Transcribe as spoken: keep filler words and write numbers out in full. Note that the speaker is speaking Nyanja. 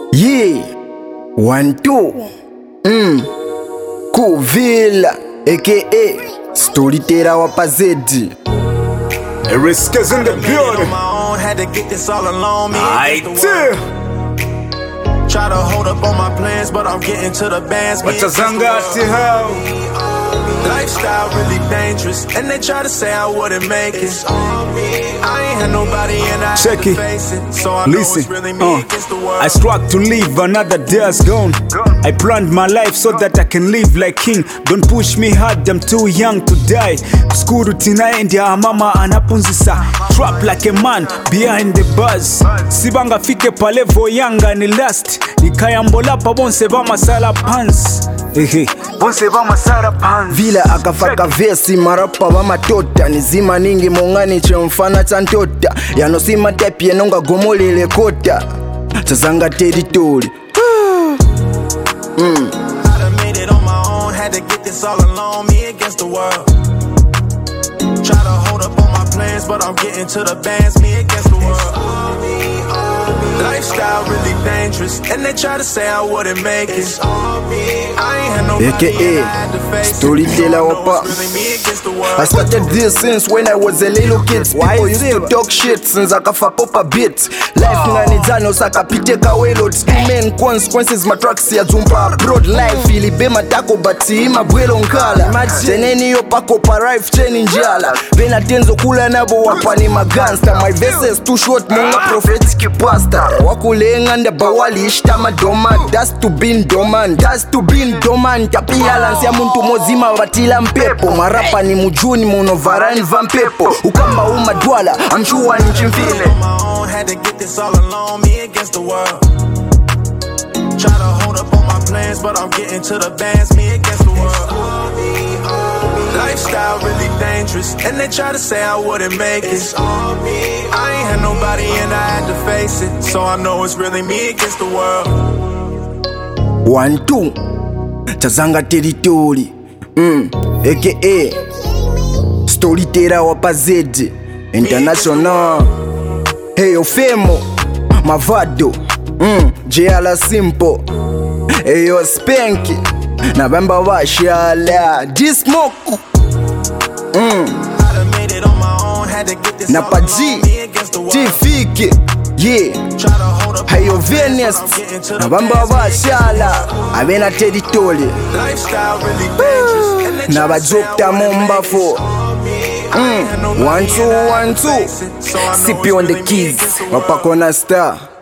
Yeah, one two, mm. Kuvila, aka Storyteller wapazedi. Riskers in the building. Had to get this all alone. Me I too. Try to hold up on my plans, but I'm getting to the bands. But Tazanga how? Lifestyle really dangerous, and they try to say I wouldn't make it. I ain't had nobody and I Check had to it. face it. So I know Listen, it's really me uh, against the world. I struck to live, another day has gone. I planned my life so that I can live like king. Don't push me hard, I'm too young to die. Skuru tinaendia mama anapunzisa. Trap like a man behind the buzz. Sibanga fike palevo yanga ni last. Nikayambola pa bonse ba masala pants. Ehe, bonse ba masala pants. Vila akafaka vesi marapa ba matota. Nizima ningi mongani che mfana tantota. Yanosima tepi yenonga gomolele kota. Tazanga territory. I mm. done made it on my own, had to get this all alone, me against the world. Try to hold up on my plans, but I'm getting to the bands, me against the world. Lifestyle really dangerous, and they try to say I wouldn't make it. I ain't had nobody and I had to face it. Storyteller So I know wapa. it's really me against the world. I started this since when I was a little kid. People used to talk shit since I kafa pop a bit. Life ngani zano saka pite kawelo. Two main consequences my tracks ya zumba abroad. Life ilibema tako bati ima bwelo nkala. Teneni yo pako pa rife cheni njala. Bena tenzo kula nabo wapani magangster. My verses too short munga prophetic pastor. Wakulenga nda bawali ishtama doman. Das to bin doman, das to bin doman. Tapia lansi ya muntu mozima watila mpepo. Marapa ni mujuni monovarani vampepo. Ukamba uma dwala, I'm sure ni chimfile. On my own, had to get this all alone, me against the world. Try to hold up on my plans, but I'm getting to the bands, me against the world. Lifestyle really dangerous, and they try to say I wouldn't make it. I ain't had nobody and I had to face it, so I know it's really me against the world. One two, Tazanga territory. Mm. Aka Storyteller wapazedi International. Hey yo Femo Mavado. mm. Jala Simple. Hey yo Spanky Nabamba washala G-Smoke. mm. I done made it on my own, had to get this all Napaji alone, me against the world. Tifiki. Yeah. Try to hold up Hey yo on my plans, Venus but I'm getting to the Nabamba bands, me washala Avena territory. Lifestyle really dangerous, and they try to say I Nabazokta wouldn't momba make it. fo. Mm. One two one two. Sippy on the keys. Wapakona star.